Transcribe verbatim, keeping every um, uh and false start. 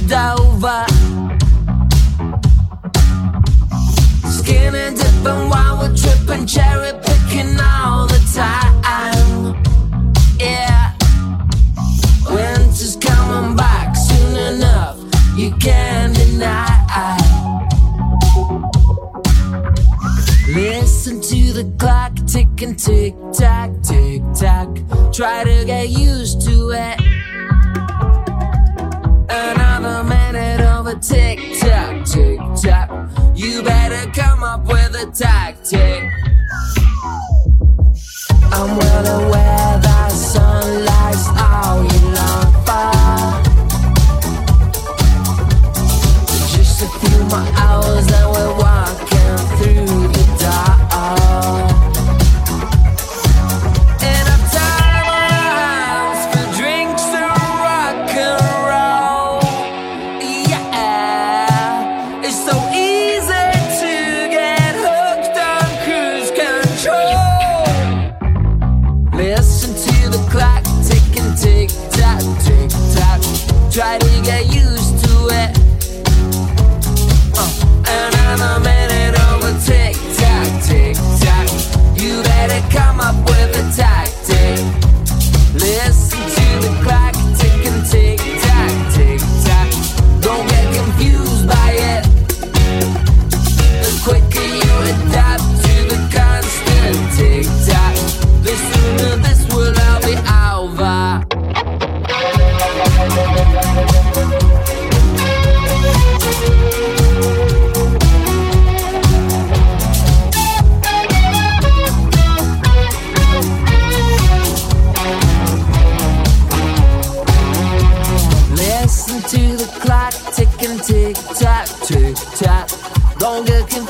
over. Skinny dipping while we're tripping, cherry picking all the time. Yeah, winter's coming back soon enough, you can't deny. Listen to the clock ticking, tick tock, tick tock. Try to get used to it. Another minute of a tick tock, tick tock. You better come up with a tactic. I'm well aware that sunlight's all you long for. Just a few more hours and we're walking through the dark. Enough time on our hands for drinks and rock and roll. Yeah, it's so easy to get hooked on cruise control. Listen to the clock ticking, tick tock, tick tock. Try to get used to it. Uh, another minute of a tick tock, tick tock. You better come up with a tactic. Listen to the clock ticking, tick tock, tick tock. Don't get confused by it. The quicker you adapt to the constant tick tock, the sooner this will all be over. Listen to the clock ticking, tick tock, tick tock. Don't get confused.